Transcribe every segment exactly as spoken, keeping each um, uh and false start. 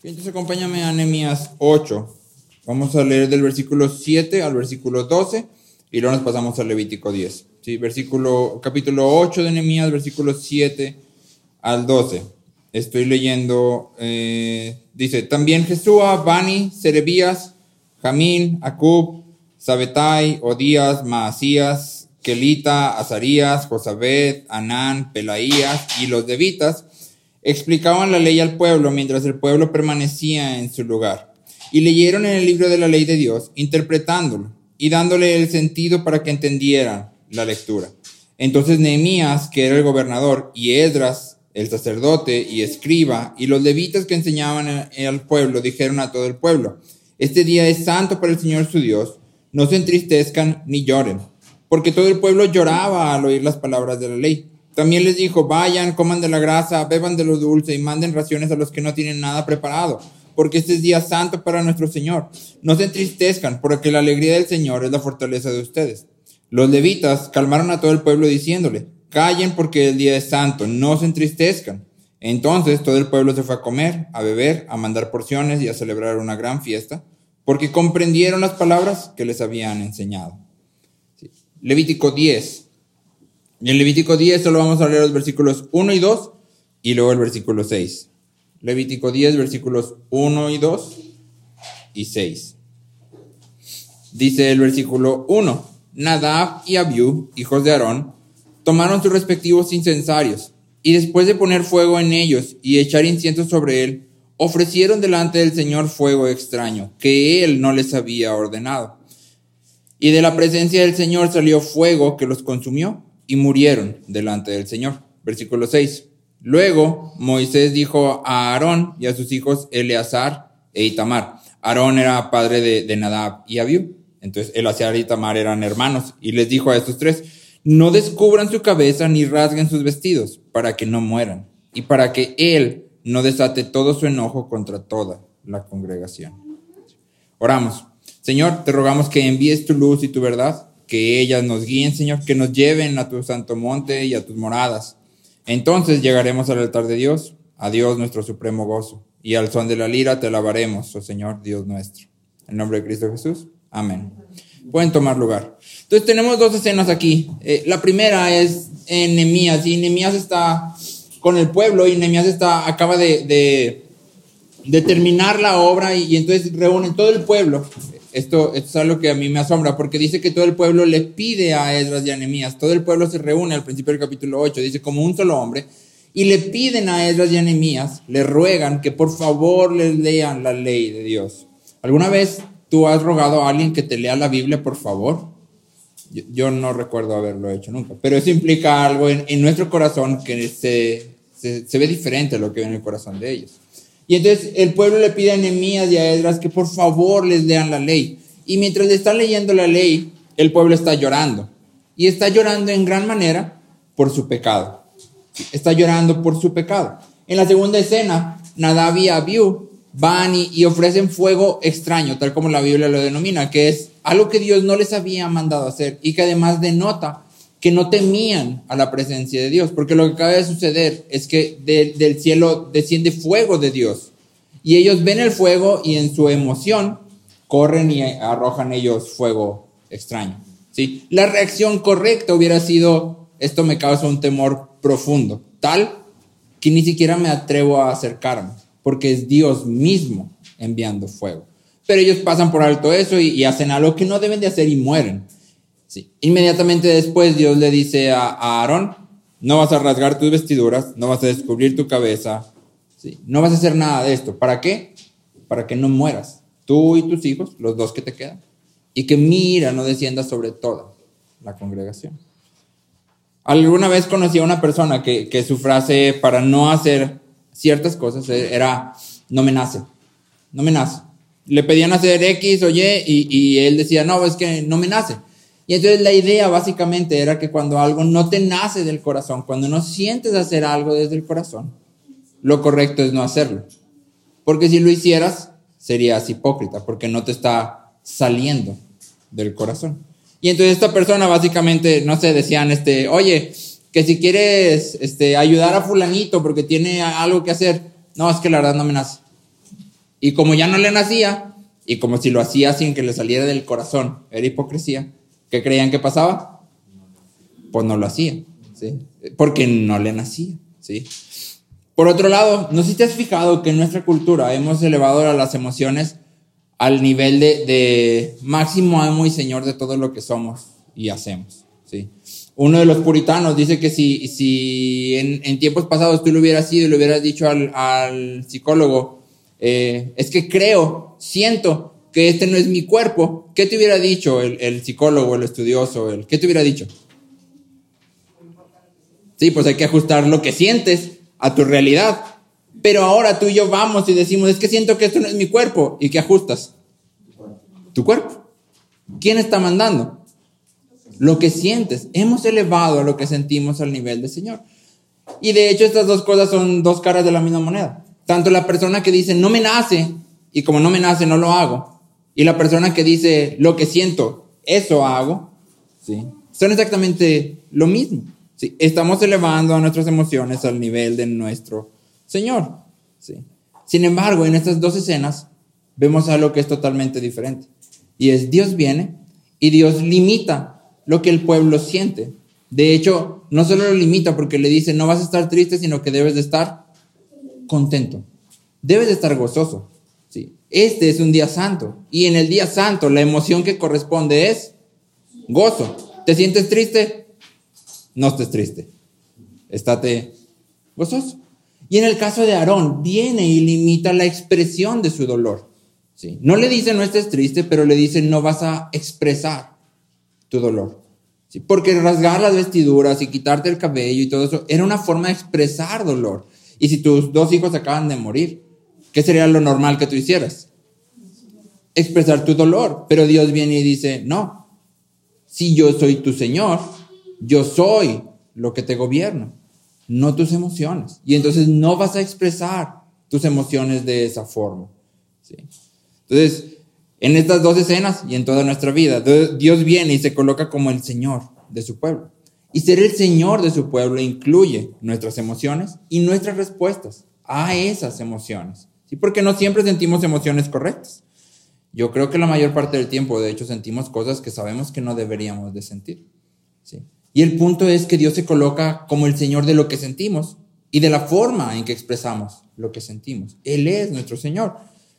Entonces acompáñame a Nehemías ocho. Vamos a leer del versículo siete al versículo doce y luego nos pasamos al Levítico diez. ¿Sí? Versículo, capítulo ocho de Nehemías, versículo siete al doce. Estoy leyendo, eh, dice, también Jesúa, Bani, Serebías, Jamín, Acub, Sabetai, Odías, Maasías, Kelita, Azarías, Josabed, Anán, Pelaías y los levitas explicaban la ley al pueblo mientras el pueblo permanecía en su lugar. Y leyeron en el libro de la ley de Dios, interpretándolo y dándole el sentido para que entendieran la lectura. Entonces Nehemías, que era el gobernador, y Esdras, el sacerdote y escriba, y los levitas que enseñaban al pueblo, dijeron a todo el pueblo, este día es santo para el Señor su Dios, no se entristezcan ni lloren, porque todo el pueblo lloraba al oír las palabras de la ley. También les dijo, vayan, coman de la grasa, beban de lo dulce y manden raciones a los que no tienen nada preparado, porque este es día santo para nuestro Señor. No se entristezcan, porque la alegría del Señor es la fortaleza de ustedes. Los levitas calmaron a todo el pueblo diciéndole, callen porque el día es santo, no se entristezcan. Entonces todo el pueblo se fue a comer, a beber, a mandar porciones y a celebrar una gran fiesta, porque comprendieron las palabras que les habían enseñado. Sí. Levítico diez. Y en Levítico diez solo vamos a leer los versículos uno y dos y luego el versículo seis. Levítico diez, versículos uno y dos y seis. Dice el versículo uno, Nadab y Abiú, hijos de Aarón, tomaron sus respectivos incensarios y después de poner fuego en ellos y echar incienso sobre él, ofrecieron delante del Señor fuego extraño que él no les había ordenado. Y de la presencia del Señor salió fuego que los consumió y murieron delante del Señor. Versículo seis. Luego Moisés dijo a Aarón y a sus hijos Eleazar e Itamar. Aarón era padre de, de Nadab y Abiú. Entonces Eleazar y Itamar eran hermanos. Y les dijo a estos tres, no descubran su cabeza ni rasguen sus vestidos para que no mueran. Y para que él no desate todo su enojo contra toda la congregación. Oramos. Señor, te rogamos que envíes tu luz y tu verdad, que ellas nos guíen, Señor, que nos lleven a tu santo monte y a tus moradas. Entonces llegaremos al altar de Dios, a Dios nuestro supremo gozo, y al son de la lira te alabaremos, oh Señor, Dios nuestro. En nombre de Cristo Jesús, amén. Pueden tomar lugar. Entonces tenemos dos escenas aquí. Eh, la primera es en Nehemías, y Nehemías está con el pueblo, y Nehemías está, acaba de, de, de terminar la obra, y, y entonces reúnen todo el pueblo. Esto, esto es algo que a mí me asombra, porque dice que todo el pueblo le pide a Esdras y a Nehemías. Todo el pueblo se reúne al principio del capítulo ocho, dice como un solo hombre, y le piden a Esdras y a Nehemías, le ruegan que por favor les lean la ley de Dios. ¿Alguna vez tú has rogado a alguien que te lea la Biblia, por favor? Yo, yo no recuerdo haberlo hecho nunca, pero eso implica algo en, en nuestro corazón que se, se, se ve diferente a lo que ve en el corazón de ellos. Y entonces el pueblo le pide a Nehemías y a Esdras que por favor les lean la ley. Y mientras le están leyendo la ley, el pueblo está llorando. Y está llorando en gran manera por su pecado. Está llorando por su pecado. En la segunda escena, Nadab y Abiú van y, y ofrecen fuego extraño, tal como la Biblia lo denomina, que es algo que Dios no les había mandado hacer y que además denota que no temían a la presencia de Dios, porque lo que acaba de suceder es que de, del cielo desciende fuego de Dios, y ellos ven el fuego y en su emoción corren y arrojan ellos fuego extraño, ¿sí? La reacción correcta hubiera sido, esto me causa un temor profundo, tal que ni siquiera me atrevo a acercarme, porque es Dios mismo enviando fuego. Pero ellos pasan por alto eso y, y hacen algo que no deben de hacer y mueren. Sí. Inmediatamente después Dios le dice a, a Aarón, no vas a rasgar tus vestiduras, no vas a descubrir tu cabeza, ¿sí? No vas a hacer nada de esto. ¿Para qué? Para que no mueras, tú y tus hijos, los dos que te quedan, y que mi ira no descienda sobre toda la congregación. Alguna vez conocí a una persona que, que su frase para no hacer ciertas cosas era, no me nace, no me nace. Le pedían hacer X o Y y, y él decía, no, es que no me nace. Y entonces la idea básicamente era que cuando algo no te nace del corazón, cuando no sientes hacer algo desde el corazón, lo correcto es no hacerlo. Porque si lo hicieras, serías hipócrita, porque no te está saliendo del corazón. Y entonces esta persona básicamente, no sé, decían, este, oye, que si quieres este, ayudar a fulanito porque tiene algo que hacer, no, es que la verdad no me nace. Y como ya no le nacía, y como si lo hacía sin que le saliera del corazón, era hipocresía, ¿qué creían que pasaba? Pues no lo hacía, ¿sí? Porque no le nacía, ¿sí? Por otro lado, no sé si te has fijado que en nuestra cultura hemos elevado a las emociones al nivel de, de máximo amo y señor de todo lo que somos y hacemos, ¿sí? Uno de los puritanos dice que si, si en, en tiempos pasados tú le hubieras ido y le hubieras dicho al, al psicólogo, eh, es que creo, siento que este no es mi cuerpo, ¿qué te hubiera dicho el, el psicólogo, el estudioso? El, ¿Qué te hubiera dicho? Sí, pues hay que ajustar lo que sientes a tu realidad. Pero ahora tú y yo vamos y decimos, es que siento que esto no es mi cuerpo. ¿Y qué ajustas? Tu cuerpo. ¿Quién está mandando? Lo que sientes. Hemos elevado a lo que sentimos al nivel del Señor. Y de hecho estas dos cosas son dos caras de la misma moneda. Tanto la persona que dice, no me nace, y como no me nace, no lo hago. Y la persona que dice, lo que siento, eso hago. ¿Sí? Son exactamente lo mismo. ¿Sí? Estamos elevando a nuestras emociones al nivel de nuestro Señor. ¿Sí? Sin embargo, en estas dos escenas vemos algo que es totalmente diferente. Y es Dios viene y Dios limita lo que el pueblo siente. De hecho, no solo lo limita porque le dice, no vas a estar triste, sino que debes de estar contento. Debes de estar gozoso. ¿Sí? Este es un día santo. Y en el día santo la emoción que corresponde es gozo. ¿Te sientes triste? No estés triste. Estate gozoso. Y en el caso de Aarón, viene y limita la expresión de su dolor. ¿Sí? No le dice no estés triste, pero le dice no vas a expresar tu dolor. ¿Sí? Porque rasgar las vestiduras y quitarte el cabello y todo eso era una forma de expresar dolor. Y si tus dos hijos acaban de morir, ¿qué sería lo normal que tú hicieras? Expresar tu dolor. Pero Dios viene y dice, no, si yo soy tu Señor, yo soy lo que te gobierna, no tus emociones. Y entonces no vas a expresar tus emociones de esa forma. ¿Sí? Entonces, en estas dos escenas y en toda nuestra vida, Dios viene y se coloca como el Señor de su pueblo. Y ser el Señor de su pueblo incluye nuestras emociones y nuestras respuestas a esas emociones. ¿Sí? Porque no siempre sentimos emociones correctas. Yo creo que la mayor parte del tiempo, de hecho, sentimos cosas que sabemos que no deberíamos de sentir. ¿Sí? Y el punto es que Dios se coloca como el Señor de lo que sentimos y de la forma en que expresamos lo que sentimos. Él es nuestro Señor.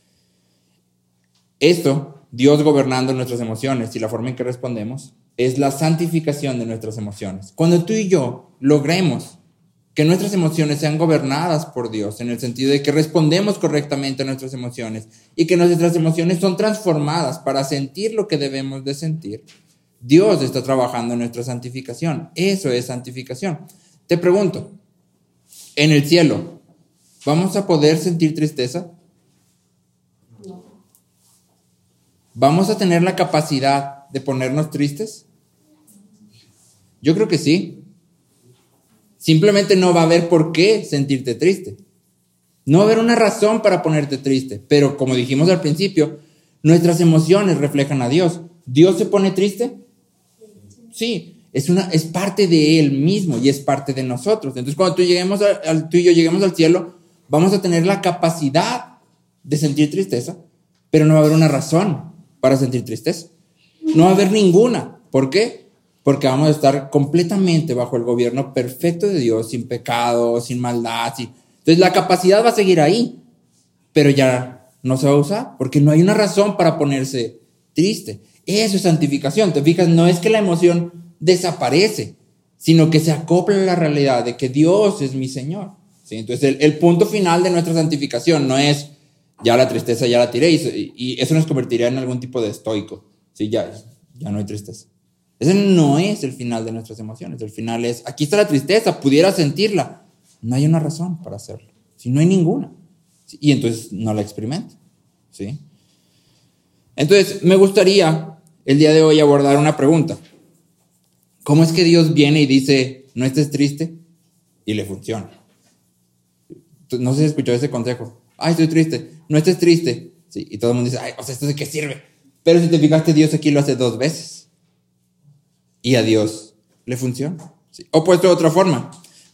Esto, Dios gobernando nuestras emociones y la forma en que respondemos, es la santificación de nuestras emociones. Cuando tú y yo logremos que nuestras emociones sean gobernadas por Dios, en el sentido de que respondemos correctamente a nuestras emociones y que nuestras emociones son transformadas para sentir lo que debemos de sentir, Dios está trabajando en nuestra santificación. Eso es santificación. Te pregunto, en el cielo, ¿vamos a poder sentir tristeza? ¿Vamos a tener la capacidad de ponernos tristes? Yo creo que sí. Simplemente no va a haber por qué sentirte triste. No va a haber una razón para ponerte triste. Pero como dijimos al principio, nuestras emociones reflejan a Dios. ¿Dios se pone triste? Sí, es, una, es parte de Él mismo y es parte de nosotros. Entonces cuando tú, lleguemos a, al, tú y yo lleguemos al cielo, vamos a tener la capacidad de sentir tristeza, pero no va a haber una razón para sentir tristeza. No va a haber ninguna. ¿Por qué? Porque vamos a estar completamente bajo el gobierno perfecto de Dios, sin pecado, sin maldad. Sin... Entonces la capacidad va a seguir ahí, pero ya no se va a usar, porque no hay una razón para ponerse triste. Eso es santificación. Te fijas, no es que la emoción desaparece, sino que se acopla a la realidad de que Dios es mi Señor. ¿Sí? Entonces el, el punto final de nuestra santificación no es ya la tristeza ya la tiré y, y eso nos convertiría en algún tipo de estoico. ¿Sí? Ya, ya no hay tristeza. Ese no es el final de nuestras emociones. El final es, aquí está la tristeza, pudiera sentirla. No hay una razón para hacerlo. ¿Sí? No hay ninguna. ¿Sí? Y entonces no la experimento. ¿Sí? Entonces me gustaría el día de hoy abordar una pregunta. ¿Cómo es que Dios viene y dice, no estés triste? Y le funciona. No sé si escuchó ese consejo. Ay, estoy triste. No estés triste. Sí, y todo el mundo dice, ay, o sea, ¿esto de qué sirve? Pero si te fijaste, Dios aquí lo hace dos veces. Y a Dios le funciona. ¿Sí? O puesto de otra forma.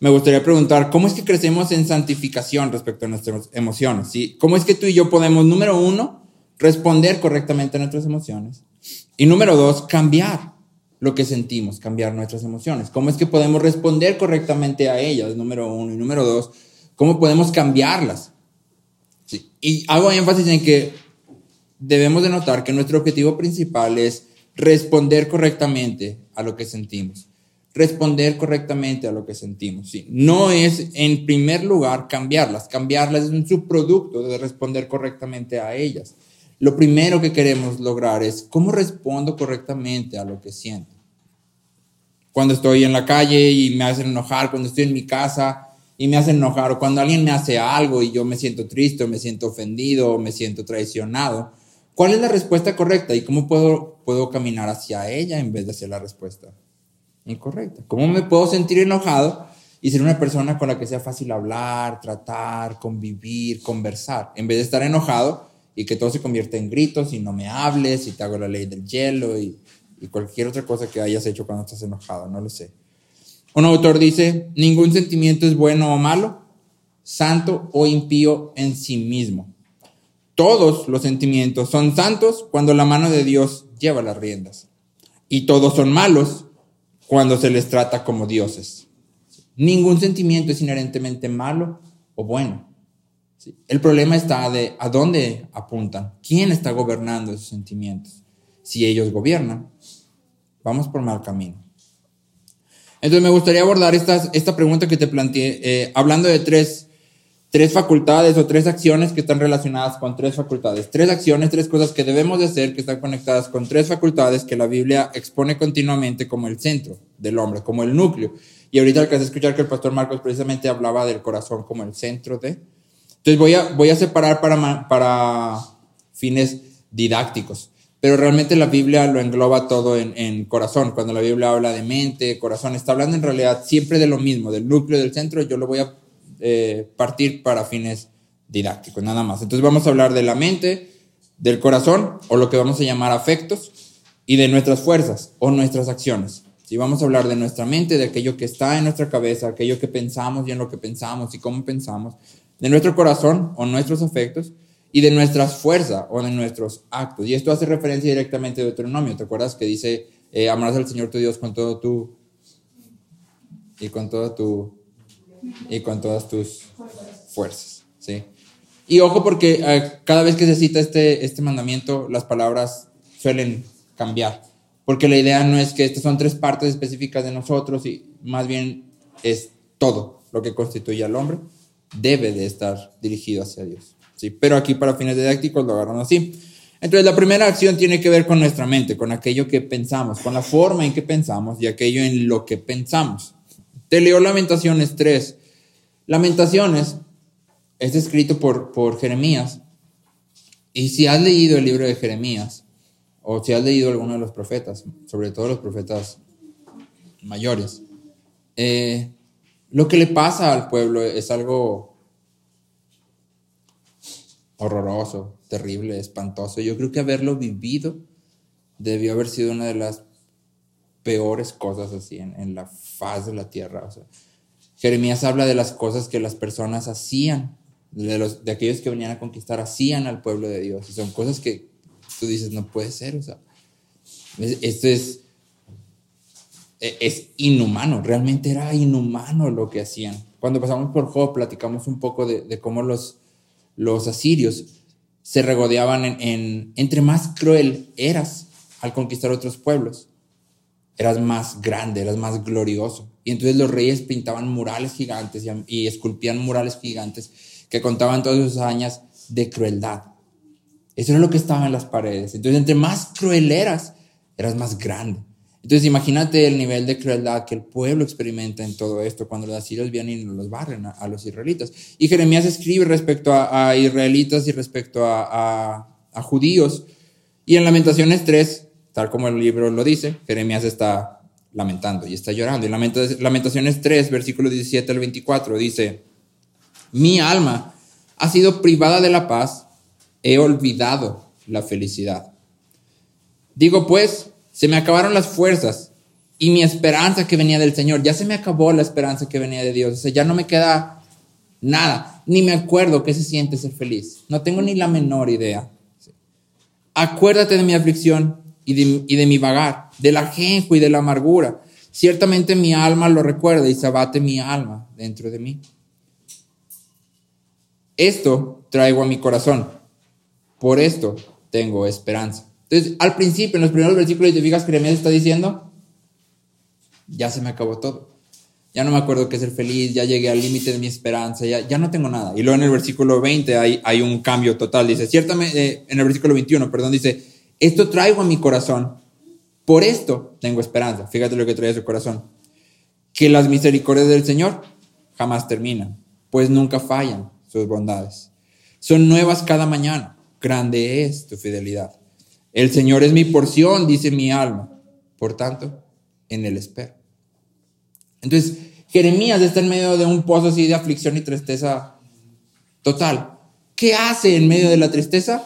me gustaría preguntar, ¿cómo es que crecemos en santificación respecto a nuestras emociones? ¿Sí? ¿Cómo es que tú y yo podemos, número uno, responder correctamente a nuestras emociones? Y número dos, cambiar lo que sentimos, cambiar nuestras emociones. ¿Cómo es que podemos responder correctamente a ellas? Número uno. Y número dos, ¿cómo podemos cambiarlas? Sí. Y hago énfasis en que debemos de notar que nuestro objetivo principal es responder correctamente a lo que sentimos. Responder correctamente a lo que sentimos. ¿Sí? No es, en primer lugar, cambiarlas. Cambiarlas es un subproducto de responder correctamente a ellas. Lo primero que queremos lograr es cómo respondo correctamente a lo que siento. Cuando estoy en la calle y me hacen enojar, cuando estoy en mi casa y me hacen enojar, o cuando alguien me hace algo y yo me siento triste, o me siento ofendido, o me siento traicionado, ¿cuál es la respuesta correcta y cómo puedo, puedo caminar hacia ella en vez de hacia la respuesta incorrecta? ¿Cómo me puedo sentir enojado y ser una persona con la que sea fácil hablar, tratar, convivir, conversar, en vez de estar enojado y que todo se convierta en gritos y no me hables y te hago la ley del hielo y, y cualquier otra cosa que hayas hecho cuando estás enojado? No lo sé. Un autor dice, ningún sentimiento es bueno o malo, santo o impío en sí mismo. Todos los sentimientos son santos cuando la mano de Dios lleva las riendas. Y todos son malos cuando se les trata como dioses. Ningún sentimiento es inherentemente malo o bueno. ¿Sí? El problema está de a dónde apuntan, quién está gobernando esos sentimientos. Si ellos gobiernan, vamos por mal camino. Entonces me gustaría abordar esta, esta pregunta que te planteé, eh, hablando de tres, tres facultades o tres acciones que están relacionadas con tres facultades. Tres acciones, tres cosas que debemos de hacer que están conectadas con tres facultades que la Biblia expone continuamente como el centro del hombre, como el núcleo. Y ahorita alcancé a escuchar que el pastor Marcos precisamente hablaba del corazón como el centro de... Entonces voy a, voy a separar para, para fines didácticos, pero realmente la Biblia lo engloba todo en, en corazón. Cuando la Biblia habla de mente, corazón, está hablando en realidad siempre de lo mismo, del núcleo, del centro. Yo lo voy a eh, partir para fines didácticos, nada más. Entonces vamos a hablar de la mente, del corazón, o lo que vamos a llamar afectos, y de nuestras fuerzas o nuestras acciones. ¿Sí? Vamos a hablar de nuestra mente, de aquello que está en nuestra cabeza, aquello que pensamos y en lo que pensamos y cómo pensamos, de nuestro corazón o nuestros afectos, y de nuestras fuerzas o de nuestros actos. Y esto hace referencia directamente a Deuteronomio. ¿Te acuerdas que dice, eh, amarás al Señor tu Dios con todo tu, y con toda tu, y con todas tus fuerzas? ¿Sí? Y ojo porque eh, cada vez que se cita este, este mandamiento, las palabras suelen cambiar. Porque la idea no es que estas son tres partes específicas de nosotros, y más bien es todo lo que constituye al hombre debe de estar dirigido hacia Dios. ¿Sí? Pero aquí para fines didácticos lo agarran así. Entonces la primera acción tiene que ver con nuestra mente, con aquello que pensamos, con la forma en que pensamos y aquello en lo que pensamos. Te leo Lamentaciones tres. Lamentaciones es escrito por, por Jeremías, y si has leído el libro de Jeremías o si has leído alguno de los profetas, sobre todo los profetas mayores, eh, lo que le pasa al pueblo es algo horroroso, terrible, espantoso. Yo creo que haberlo vivido debió haber sido una de las peores cosas así en, en la faz de la tierra. O sea, Jeremías habla de las cosas que las personas hacían, de, los, de aquellos que venían a conquistar, hacían al pueblo de Dios. Y son cosas que tú dices, no puede ser. O sea, esto es, es inhumano, realmente era inhumano lo que hacían. Cuando pasamos por Job, platicamos un poco de, de cómo los Los asirios se regodeaban en, en... Entre más cruel eras al conquistar otros pueblos, eras más grande, eras más glorioso. Y entonces los reyes pintaban murales gigantes y, y esculpían murales gigantes que contaban todas sus hazañas de crueldad. Eso era lo que estaba en las paredes. Entonces, entre más cruel eras, eras más grande. Entonces, imagínate el nivel de crueldad que el pueblo experimenta en todo esto cuando los asirios vienen y los barren a, a los israelitas. Y Jeremías escribe respecto a, a israelitas y respecto a, a, a judíos. Y en Lamentaciones tres, tal como el libro lo dice, Jeremías está lamentando y está llorando. Y Lamentaciones tres, versículos diecisiete al veinticuatro, dice: mi alma ha sido privada de la paz, he olvidado la felicidad. Digo pues, se me acabaron las fuerzas y mi esperanza que venía del Señor. Ya se me acabó la esperanza que venía de Dios. O sea, ya no me queda nada. Ni me acuerdo qué se siente ser feliz. No tengo ni la menor idea. Acuérdate de mi aflicción y de, y de mi vagar, del ajenjo y de la amargura. Ciertamente mi alma lo recuerda y se abate mi alma dentro de mí. Esto traigo a mi corazón. Por esto tengo esperanza. Entonces, al principio, en los primeros versículos, te fijas, Jeremías está diciendo, ya se me acabó todo. Ya no me acuerdo qué es ser feliz, ya llegué al límite de mi esperanza, ya, ya no tengo nada. Y luego en el versículo veinte hay, hay un cambio total. Dice, ciertamente, eh, en el versículo veintiuno, perdón, dice, esto traigo a mi corazón, por esto tengo esperanza. Fíjate lo que trae a su corazón. Que las misericordias del Señor jamás terminan, pues nunca fallan sus bondades. Son nuevas cada mañana, grande es tu fidelidad. El Señor es mi porción, dice mi alma, por tanto, en él espero. Entonces, Jeremías está en medio de un pozo así de aflicción y tristeza total. ¿Qué hace en medio de la tristeza?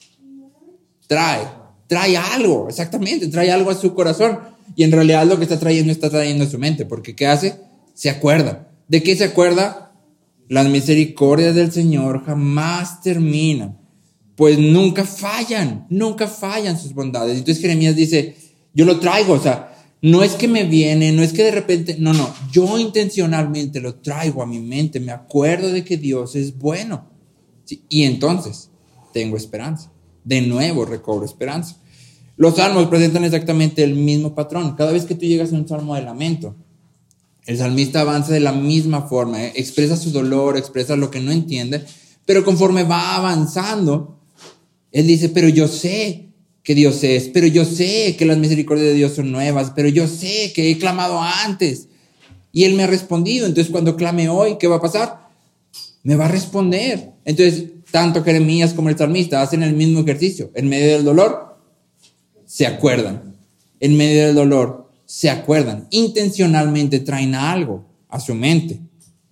Trae, trae algo, exactamente, trae algo a su corazón. Y en realidad lo que está trayendo, está trayendo a su mente. Porque ¿qué hace? Se acuerda. ¿De qué se acuerda? Las misericordias del Señor jamás terminan, pues nunca fallan, nunca fallan sus bondades. Entonces Jeremías dice, yo lo traigo, o sea, no es que me viene, no es que de repente, no, no, yo intencionalmente lo traigo a mi mente, me acuerdo de que Dios es bueno. ¿Sí? Y entonces tengo esperanza, de nuevo recobro esperanza. Los salmos presentan exactamente el mismo patrón. Cada vez que tú llegas a un salmo de lamento, el salmista avanza de la misma forma, ¿eh? Expresa su dolor, expresa lo que no entiende, pero conforme va avanzando, él dice, pero yo sé que Dios es, pero yo sé que las misericordias de Dios son nuevas, pero yo sé que he clamado antes y Él me ha respondido. Entonces cuando clame hoy, ¿qué va a pasar? Me va a responder. Entonces, tanto Jeremías como el salmista hacen el mismo ejercicio. En medio del dolor, se acuerdan. En medio del dolor, se acuerdan. Intencionalmente traen algo a su mente.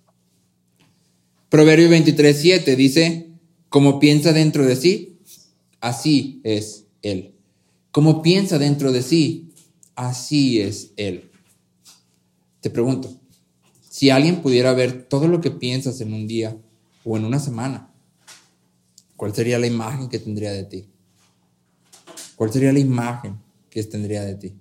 Proverbios veintitrés, siete dice, como piensa dentro de sí, así es Él. Como piensa dentro de sí, así es Él. Te pregunto, si alguien pudiera ver todo lo que piensas en un día o en una semana, ¿cuál sería la imagen que tendría de ti? ¿Cuál sería la imagen que tendría de ti?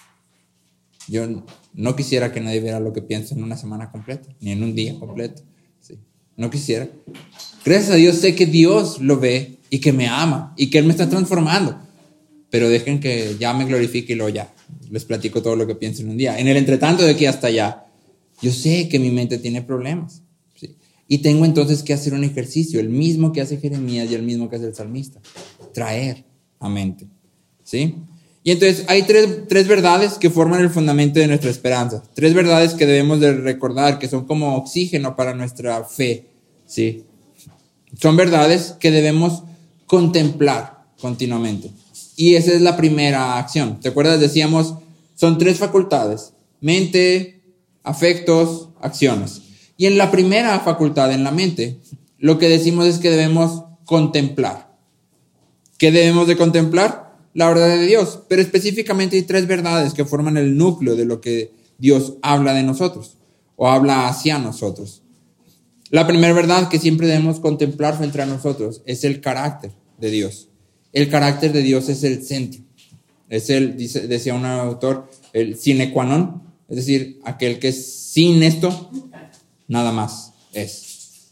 Yo no quisiera que nadie viera lo que pienso en una semana completa, ni en un día completo. Sí, no quisiera. Gracias a Dios sé que Dios lo ve y que me ama y que Él me está transformando. Pero dejen que ya me glorifique y luego ya les platico todo lo que pienso en un día. En el entretanto de aquí hasta allá, yo sé que mi mente tiene problemas. ¿Sí? Y tengo entonces que hacer un ejercicio, el mismo que hace Jeremías y el mismo que hace el salmista. Traer a mente. ¿Sí? Y entonces hay tres, tres verdades que forman el fundamento de nuestra esperanza. Tres verdades que debemos de recordar, que son como oxígeno para nuestra fe. ¿Sí? Son verdades que debemos contemplar continuamente. Y esa es la primera acción. ¿Te acuerdas? Decíamos, son tres facultades. Mente, afectos, acciones. Y en la primera facultad, en la mente, lo que decimos es que debemos contemplar. ¿Qué debemos de contemplar? La verdad de Dios. Pero específicamente hay tres verdades que forman el núcleo de lo que Dios habla de nosotros o habla hacia nosotros. La primera verdad que siempre debemos contemplar frente a nosotros es el carácter de Dios. El carácter de Dios es el centro. Es el, dice, decía un autor, el sine qua non, es decir, aquel que sin esto, nada más es.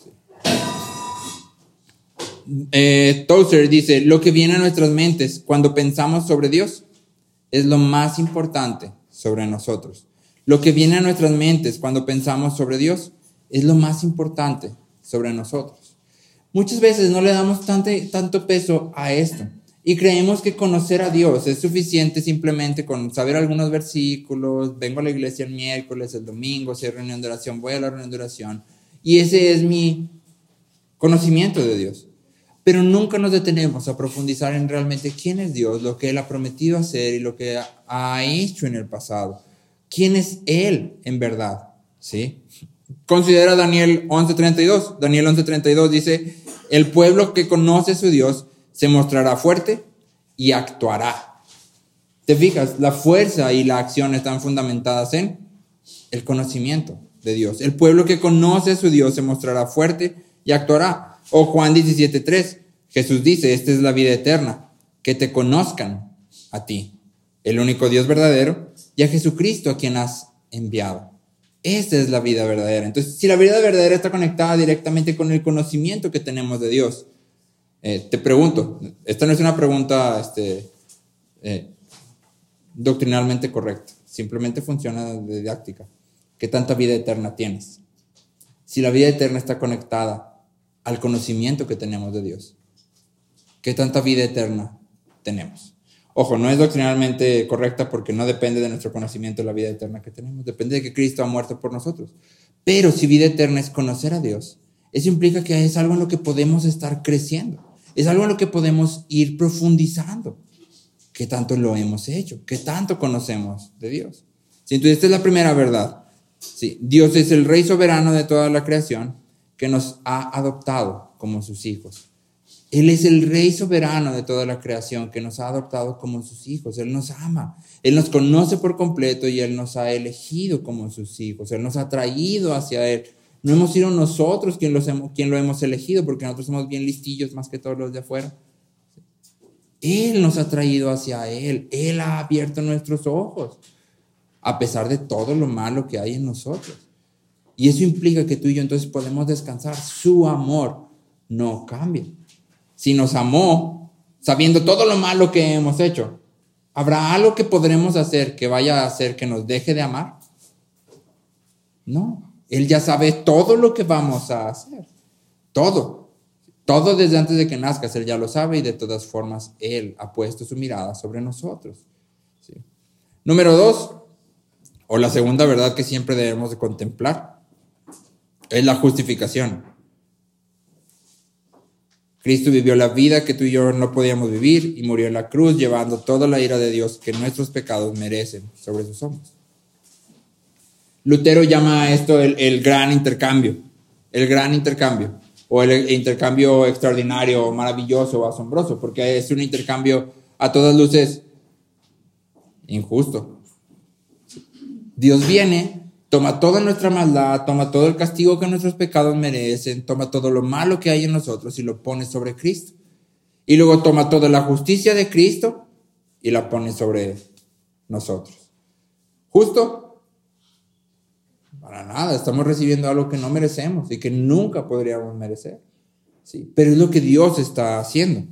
Eh, Tozer dice, lo que viene a nuestras mentes cuando pensamos sobre Dios es lo más importante sobre nosotros. Lo que viene a nuestras mentes cuando pensamos sobre Dios es lo más importante sobre nosotros. Muchas veces no le damos tanto, tanto peso a esto y creemos que conocer a Dios es suficiente simplemente con saber algunos versículos, vengo a la iglesia el miércoles, el domingo, si hay reunión de oración, voy a la reunión de oración y ese es mi conocimiento de Dios. Pero nunca nos detenemos a profundizar en realmente quién es Dios, lo que Él ha prometido hacer y lo que ha hecho en el pasado. ¿Quién es Él en verdad? ¿Sí? Considera Daniel once treinta y dos. Daniel once treinta y dos dice, el pueblo que conoce a su Dios se mostrará fuerte y actuará. ¿Te fijas? La fuerza y la acción están fundamentadas en el conocimiento de Dios. El pueblo que conoce a su Dios se mostrará fuerte y actuará. O Juan diecisiete tres, Jesús dice, esta es la vida eterna, que te conozcan a ti, el único Dios verdadero, y a Jesucristo a quien has enviado. Esta es la vida verdadera. Entonces, si la vida verdadera está conectada directamente con el conocimiento que tenemos de Dios, eh, te pregunto, esta no es una pregunta este, eh, doctrinalmente correcta, simplemente funciona de didáctica. ¿Qué tanta vida eterna tienes? Si la vida eterna está conectada al conocimiento que tenemos de Dios, ¿qué tanta vida eterna tenemos? Ojo, no es doctrinalmente correcta porque no depende de nuestro conocimiento de la vida eterna que tenemos. Depende de que Cristo ha muerto por nosotros. Pero si vida eterna es conocer a Dios, eso implica que es algo en lo que podemos estar creciendo. Es algo en lo que podemos ir profundizando. ¿Qué tanto lo hemos hecho? ¿Qué tanto conocemos de Dios? Sí, entonces, esta es la primera verdad. Sí, Dios es el Rey soberano de toda la creación que nos ha adoptado como sus hijos. Él es el Rey soberano de toda la creación que nos ha adoptado como sus hijos. Él nos ama, Él nos conoce por completo y Él nos ha elegido como sus hijos. Él nos ha traído hacia Él. No hemos sido nosotros quien, los hemos, quien lo hemos elegido, porque nosotros somos bien listillos más que todos los de afuera. Él nos ha traído hacia Él. Él ha abierto nuestros ojos, a pesar de todo lo malo que hay en nosotros. Y eso implica que tú y yo entonces podemos descansar. Su amor no cambia. Si nos amó, sabiendo todo lo malo que hemos hecho, ¿habrá algo que podremos hacer que vaya a hacer que nos deje de amar? No. Él ya sabe todo lo que vamos a hacer. Todo. Todo desde antes de que nazcas, Él ya lo sabe y de todas formas Él ha puesto su mirada sobre nosotros. ¿Sí? Número dos, o la segunda verdad que siempre debemos de contemplar, es la justificación. Cristo vivió la vida que tú y yo no podíamos vivir y murió en la cruz llevando toda la ira de Dios que nuestros pecados merecen sobre sus hombros. Lutero llama a esto el, el gran intercambio, el gran intercambio, o el intercambio extraordinario, maravilloso, asombroso, porque es un intercambio a todas luces injusto. Dios viene, toma toda nuestra maldad, toma todo el castigo que nuestros pecados merecen, toma todo lo malo que hay en nosotros y lo pone sobre Cristo. Y luego toma toda la justicia de Cristo y la pone sobre nosotros. ¿Justo? Para nada, estamos recibiendo algo que no merecemos y que nunca podríamos merecer. Sí, pero es lo que Dios está haciendo.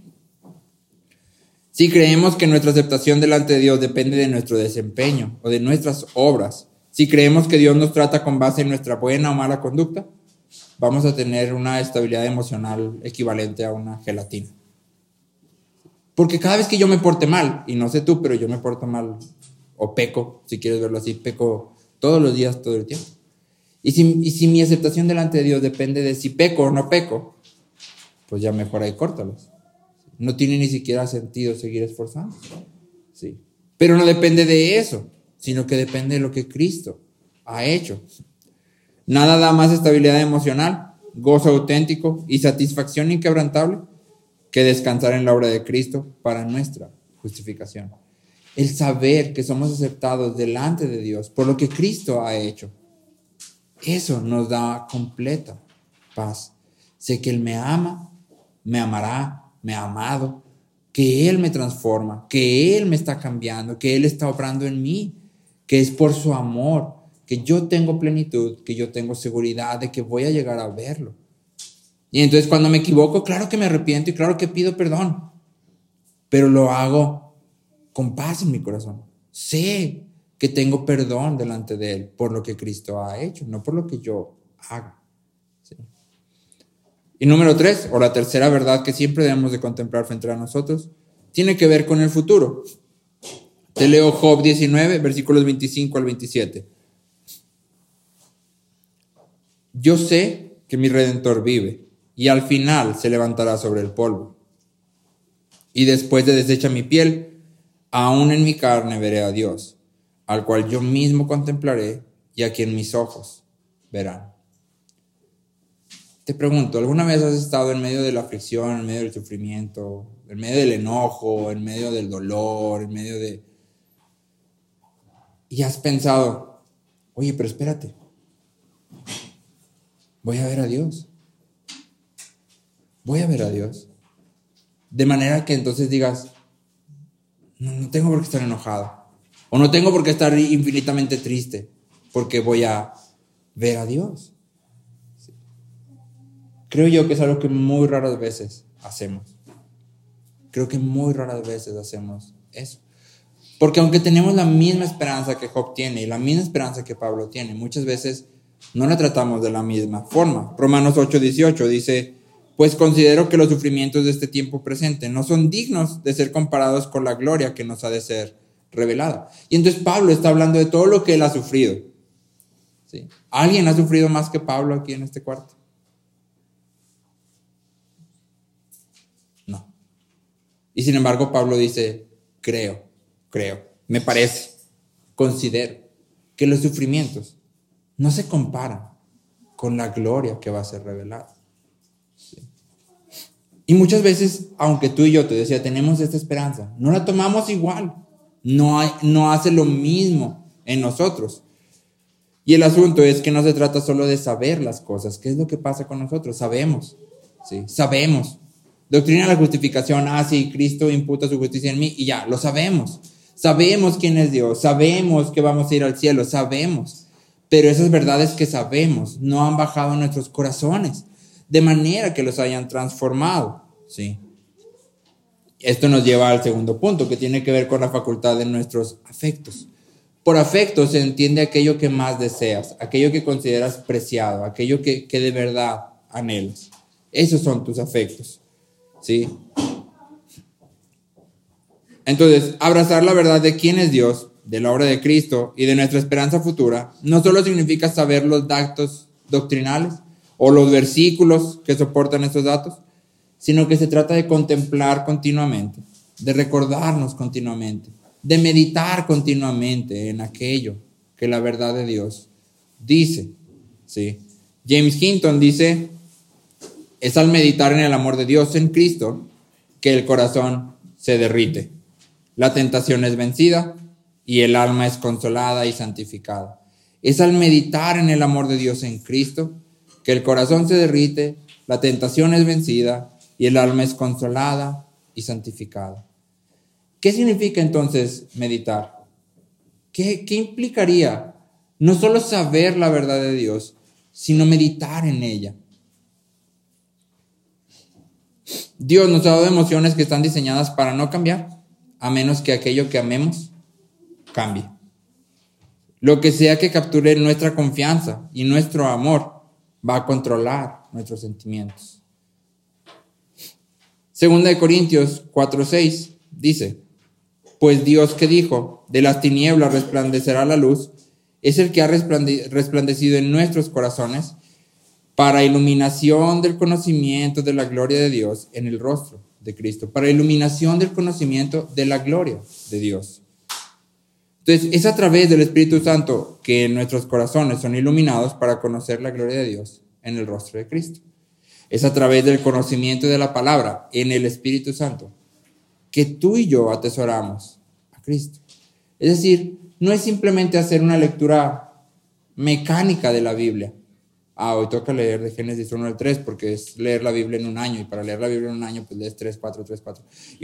Si creemos que nuestra aceptación delante de Dios depende de nuestro desempeño o de nuestras obras, si creemos que Dios nos trata con base en nuestra buena o mala conducta, vamos a tener una estabilidad emocional equivalente a una gelatina. Porque cada vez que yo me porte mal, y no sé tú, pero yo me porto mal, o peco, si quieres verlo así, peco todos los días, todo el tiempo. Y si, y si mi aceptación delante de Dios depende de si peco o no peco, pues ya mejor ahí córtalos. No tiene ni siquiera sentido seguir esforzándose. Sí. Pero no depende de eso, sino que depende de lo que Cristo ha hecho. Nada da más estabilidad emocional, gozo auténtico y satisfacción inquebrantable que descansar en la obra de Cristo para nuestra justificación. El saber que somos aceptados delante de Dios por lo que Cristo ha hecho, eso nos da completa paz. Sé que Él me ama, me amará, me ha amado, que Él me transforma, que Él me está cambiando, que Él está obrando en mí, que es por su amor, que yo tengo plenitud, que yo tengo seguridad de que voy a llegar a verlo. Y entonces cuando me equivoco, claro que me arrepiento y claro que pido perdón, pero lo hago con paz en mi corazón. Sé que tengo perdón delante de Él por lo que Cristo ha hecho, no por lo que yo haga. ¿Sí? Y número tres, o la tercera verdad que siempre debemos de contemplar frente a nosotros, tiene que ver con el futuro. Te leo Job diecinueve, versículos veinticinco al veintisiete. Yo sé que mi Redentor vive y al final se levantará sobre el polvo. Y después de deshecha mi piel, aún en mi carne veré a Dios, al cual yo mismo contemplaré y a quien mis ojos verán. Te pregunto, ¿alguna vez has estado en medio de la aflicción, en medio del sufrimiento, en medio del enojo, en medio del dolor, en medio de, y has pensado, oye, pero espérate, voy a ver a Dios. Voy a ver a Dios. De manera que entonces digas, no, no tengo por qué estar enojado. O no tengo por qué estar infinitamente triste, porque voy a ver a Dios. Sí. Creo yo que es algo que muy raras veces hacemos. Creo que muy raras veces hacemos eso. Porque aunque tenemos la misma esperanza que Job tiene y la misma esperanza que Pablo tiene, muchas veces no la tratamos de la misma forma. Romanos ocho dieciocho dice, pues considero que los sufrimientos de este tiempo presente no son dignos de ser comparados con la gloria que nos ha de ser revelada. Y entonces Pablo está hablando de todo lo que él ha sufrido. ¿Sí? ¿Alguien ha sufrido más que Pablo aquí en este cuarto? No. Y sin embargo Pablo dice, creo, creo, me parece, considero que los sufrimientos no se comparan con la gloria que va a ser revelada. ¿Sí? Y muchas veces, aunque tú y yo, te decía, tenemos esta esperanza, no la tomamos igual. No, hay, no hace lo mismo en nosotros. Y el asunto es que no se trata solo de saber las cosas. ¿Qué es lo que pasa con nosotros? Sabemos, ¿sí? Sabemos. Doctrina de la justificación, ah, sí, Cristo imputa su justicia en mí y ya, lo sabemos. Sabemos quién es Dios, sabemos que vamos a ir al cielo, sabemos. Pero esas verdades que sabemos no han bajado en nuestros corazones, de manera que los hayan transformado, ¿sí? Esto nos lleva al segundo punto, que tiene que ver con la facultad de nuestros afectos. Por afecto se entiende aquello que más deseas, aquello que consideras preciado, aquello que, que de verdad anhelas. Esos son tus afectos, ¿sí? Entonces, abrazar la verdad de quién es Dios, de la obra de Cristo y de nuestra esperanza futura, no solo significa saber los datos doctrinales o los versículos que soportan estos datos, sino que se trata de contemplar continuamente, de recordarnos continuamente, de meditar continuamente en aquello que la verdad de Dios dice, ¿sí? James Hinton dice, es al meditar en el amor de Dios en Cristo que el corazón se derrite, la tentación es vencida y el alma es consolada y santificada. Es al meditar en el amor de Dios en Cristo que el corazón se derrite, la tentación es vencida y el alma es consolada y santificada. ¿Qué significa entonces meditar? ¿Qué, qué implicaría no solo saber la verdad de Dios, sino meditar en ella? Dios nos ha dado emociones que están diseñadas para no cambiar, a menos que aquello que amemos cambie. Lo que sea que capture nuestra confianza y nuestro amor va a controlar nuestros sentimientos. Segunda de Corintios cuatro seis dice, pues Dios que dijo, de las tinieblas resplandecerá la luz, es el que ha resplande- resplandecido en nuestros corazones para iluminación del conocimiento de la gloria de Dios en el rostro de Cristo, para iluminación del conocimiento de la gloria de Dios. Entonces, es a través del Espíritu Santo que nuestros corazones son iluminados para conocer la gloria de Dios en el rostro de Cristo. Es a través del conocimiento de la palabra en el Espíritu Santo que tú y yo atesoramos a Cristo. Es decir, no es simplemente hacer una lectura mecánica de la Biblia. Ah, hoy toca leer de Génesis uno al tres porque es leer la Biblia en un año y para leer la Biblia en un año pues lees tres, cuatro, tres, cuatro. Y,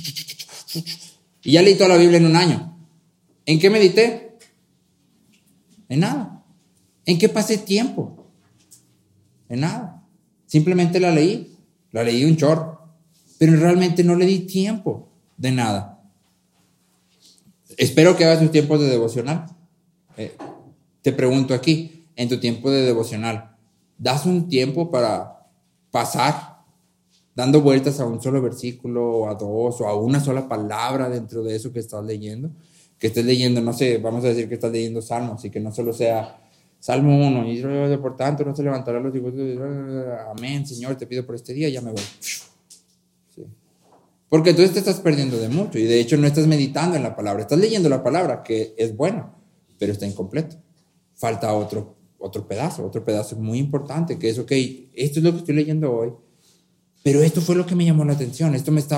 y ya leí toda la Biblia en un año. ¿En qué medité? En nada. ¿En qué pasé tiempo? En nada. Simplemente la leí, la leí un chorro, pero realmente no le di tiempo de nada. Espero que hagas tus tiempos de devocional. Eh, te pregunto aquí, en tu tiempo de devocional, ¿das un tiempo para pasar dando vueltas a un solo versículo, o a dos, o a una sola palabra dentro de eso que estás leyendo? Que estés leyendo, no sé, vamos a decir que estás leyendo Salmos y que no solo sea Salmo uno, y por tanto no se levantará los hijos de Dios. Amén, Señor, te pido por este día, ya me voy. Sí. Porque entonces te estás perdiendo de mucho y de hecho no estás meditando en la palabra, estás leyendo la palabra que es buena, pero está incompleto. Falta otro, otro pedazo, otro pedazo muy importante, que es, ok, esto es lo que estoy leyendo hoy, pero esto fue lo que me llamó la atención, esto me está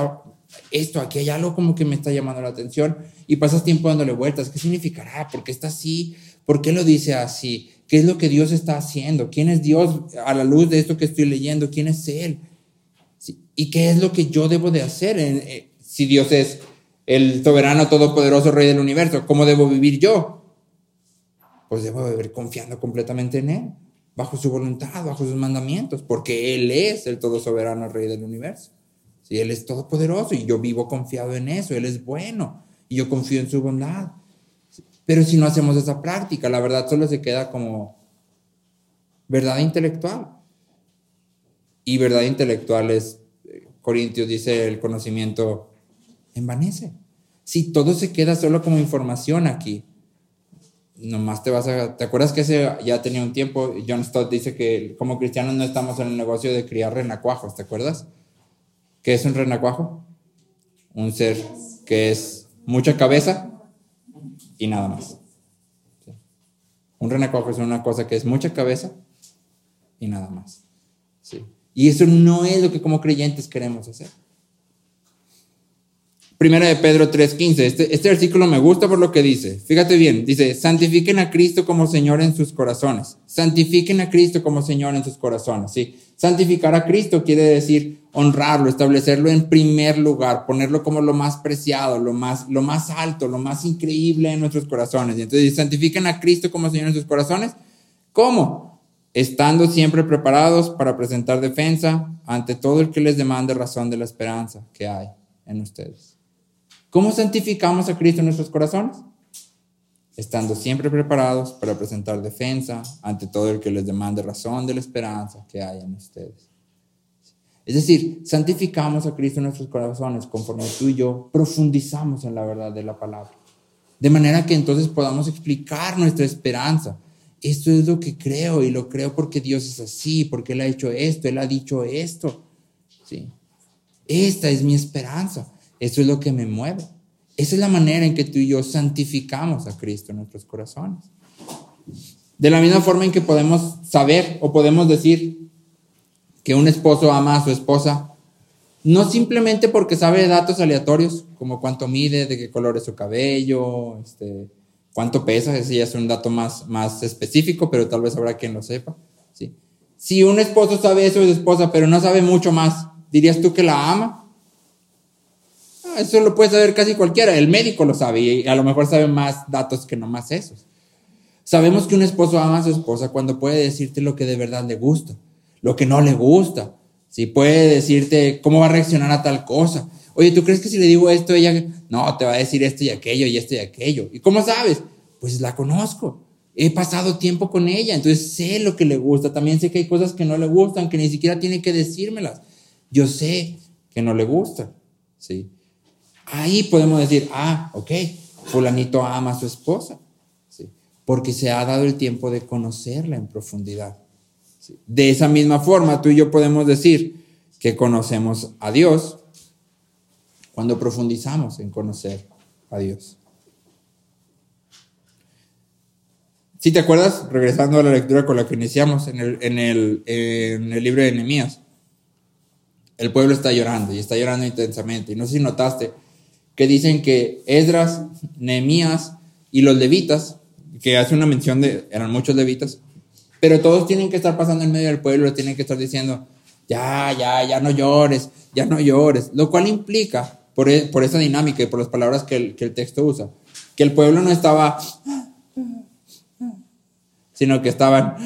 esto, aquí hay algo como que me está llamando la atención, y pasas tiempo dándole vueltas. ¿Qué significará? ¿Por qué está así? ¿Por qué lo dice así? ¿Qué es lo que Dios está haciendo? ¿Quién es Dios a la luz de esto que estoy leyendo? ¿Quién es Él? ¿Sí? ¿Y qué es lo que yo debo de hacer? Eh, si Dios es el soberano, todopoderoso Rey del universo, ¿cómo debo vivir yo? Pues debo vivir confiando completamente en Él, bajo su voluntad, bajo sus mandamientos, porque Él es el todo soberano Rey del universo. ¿Sí? Él es todopoderoso y yo vivo confiado en eso. Él es bueno y yo confío en su bondad. Pero si no hacemos esa práctica, la verdad solo se queda como verdad intelectual. Y verdad intelectual es, Corintios dice, el conocimiento envanece. Si todo se queda solo como información aquí, nomás te vas a... ¿Te acuerdas que ese ya tenía un tiempo? John Stott dice que como cristianos no estamos en el negocio de criar renacuajos, ¿te acuerdas? ¿Qué es un renacuajo? Un ser que es mucha cabeza y nada más. ¿Sí? Un renacuajo es una cosa que es mucha cabeza y nada más. ¿Sí? Y eso no es lo que como creyentes queremos hacer. Primera de Pedro tres quince. Este, este versículo me gusta por lo que dice. Fíjate bien. Dice, santifiquen a Cristo como Señor en sus corazones. Santifiquen a Cristo como Señor en sus corazones. ¿Sí? Santificar a Cristo quiere decir honrarlo, establecerlo en primer lugar, ponerlo como lo más preciado, lo más, lo más alto, lo más increíble en nuestros corazones. Y entonces, santifiquen a Cristo como Señor en sus corazones. ¿Cómo? Estando siempre preparados para presentar defensa ante todo el que les demande razón de la esperanza que hay en ustedes. ¿Cómo santificamos a Cristo en nuestros corazones? Estando siempre preparados para presentar defensa ante todo el que les demande razón de la esperanza que hay en ustedes. Es decir, santificamos a Cristo en nuestros corazones conforme tú y yo profundizamos en la verdad de la palabra. De manera que entonces podamos explicar nuestra esperanza. Esto es lo que creo y lo creo porque Dios es así, porque Él ha hecho esto, Él ha dicho esto. ¿Sí? Esta es mi esperanza. Eso es lo que me mueve. Esa es la manera en que tú y yo santificamos a Cristo en nuestros corazones. De la misma forma en que podemos saber o podemos decir que un esposo ama a su esposa, no simplemente porque sabe datos aleatorios, como cuánto mide, de qué color es su cabello, este, cuánto pesa, ese ya es un dato más, más específico, pero tal vez habrá quien lo sepa. ¿Sí? Si un esposo sabe eso de su esposa, pero no sabe mucho más, ¿dirías tú que la ama? Eso lo puede saber casi cualquiera. El médico lo sabe y a lo mejor sabe más datos que nomás esos. Sabemos que un esposo ama a su esposa cuando puede decirte lo que de verdad le gusta, lo que no le gusta. Si puede decirte cómo va a reaccionar a tal cosa. Oye, ¿tú crees que si le digo esto, ella no, te va a decir esto y aquello y esto y aquello? ¿Y cómo sabes? Pues la conozco. He pasado tiempo con ella, entonces sé lo que le gusta. También sé que hay cosas que no le gustan, que ni siquiera tiene que decírmelas. Yo sé que no le gustan, ¿sí? Ahí podemos decir, ah, ok, fulanito ama a su esposa, ¿sí? Porque se ha dado el tiempo de conocerla en profundidad, ¿sí? De esa misma forma, tú y yo podemos decir que conocemos a Dios cuando profundizamos en conocer a Dios. Si te acuerdas, regresando a la lectura con la que iniciamos en el, en el, en el libro de Nehemías, el pueblo está llorando y está llorando intensamente. Y no sé si notaste que dicen que Esdras, Nehemías y los levitas, que hace una mención de, eran muchos levitas, pero todos tienen que estar pasando en medio del pueblo, tienen que estar diciendo, ya, ya, ya no llores, ya no llores, lo cual implica, por, por esa dinámica y por las palabras que el, que el texto usa, que el pueblo no estaba, sino que estaban,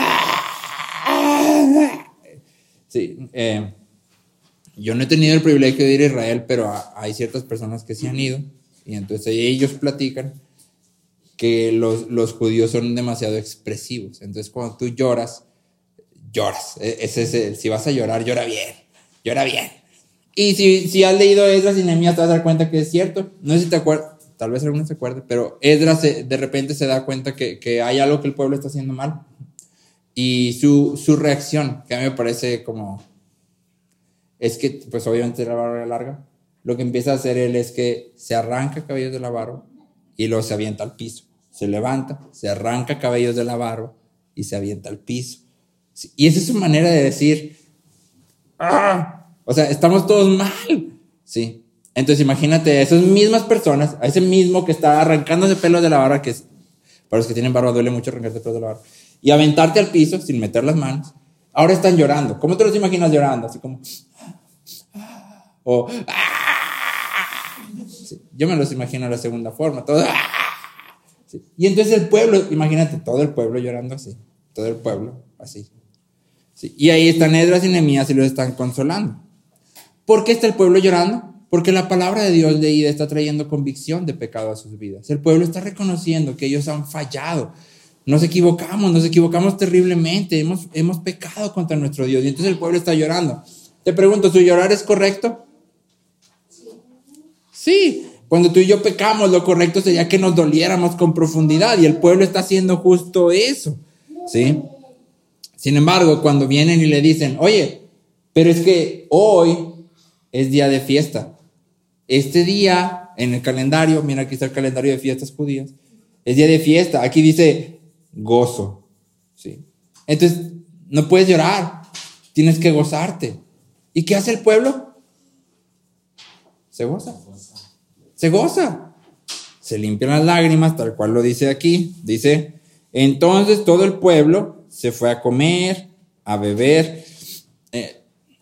sí, eh, yo no he tenido el privilegio de ir a Israel, pero hay ciertas personas que sí han ido, y entonces ellos platican que los, los judíos son demasiado expresivos. Entonces cuando tú lloras, lloras. Es, es, es, si vas a llorar, llora bien, llora bien. Y si, si has leído Esdras y Nehemías, te vas a dar cuenta que es cierto. No sé si te acuerdas, tal vez alguno se acuerde, pero Esdras se, de repente se da cuenta que, que hay algo que el pueblo está haciendo mal. Y su, su reacción, que a mí me parece como... es que, pues obviamente la barba larga, lo que empieza a hacer él es que se arranca cabellos de la barba y luego se avienta al piso. Se levanta, se arranca cabellos de la barba y se avienta al piso. Y esa es su manera de decir, ¡ah! O sea, estamos todos mal, ¿sí? Entonces imagínate a esas mismas personas, a ese mismo que está arrancándose pelos de la barba, que es, para los que tienen barba duele mucho arrancarse pelos de la barba, y aventarte al piso sin meter las manos. Ahora están llorando. ¿Cómo te los imaginas llorando? Así como... O... Sí, yo me los imagino de la segunda forma. Todo... Sí. Y entonces el pueblo, imagínate, todo el pueblo llorando así. Todo el pueblo así. Sí. Y ahí están Esdras y Nehemías y los están consolando. ¿Por qué está el pueblo llorando? Porque la palabra de Dios leída está trayendo convicción de pecado a sus vidas. El pueblo está reconociendo que ellos han fallado. Nos equivocamos, nos equivocamos terriblemente. Hemos, hemos pecado contra nuestro Dios. Y entonces el pueblo está llorando. Te pregunto, ¿su llorar es correcto? Sí. Cuando tú y yo pecamos, lo correcto sería que nos doliéramos con profundidad. Y el pueblo está haciendo justo eso. ¿Sí? Sin embargo, cuando vienen y le dicen, oye, pero es que hoy es día de fiesta. Este día en el calendario, mira aquí está el calendario de fiestas judías, es día de fiesta. Aquí dice gozo. ¿Sí? Entonces, no puedes llorar, tienes que gozarte. ¿Y qué hace el pueblo? Se goza. Se goza. Se limpian las lágrimas, tal cual lo dice aquí. Dice, entonces todo el pueblo se fue a comer, a beber. Eh,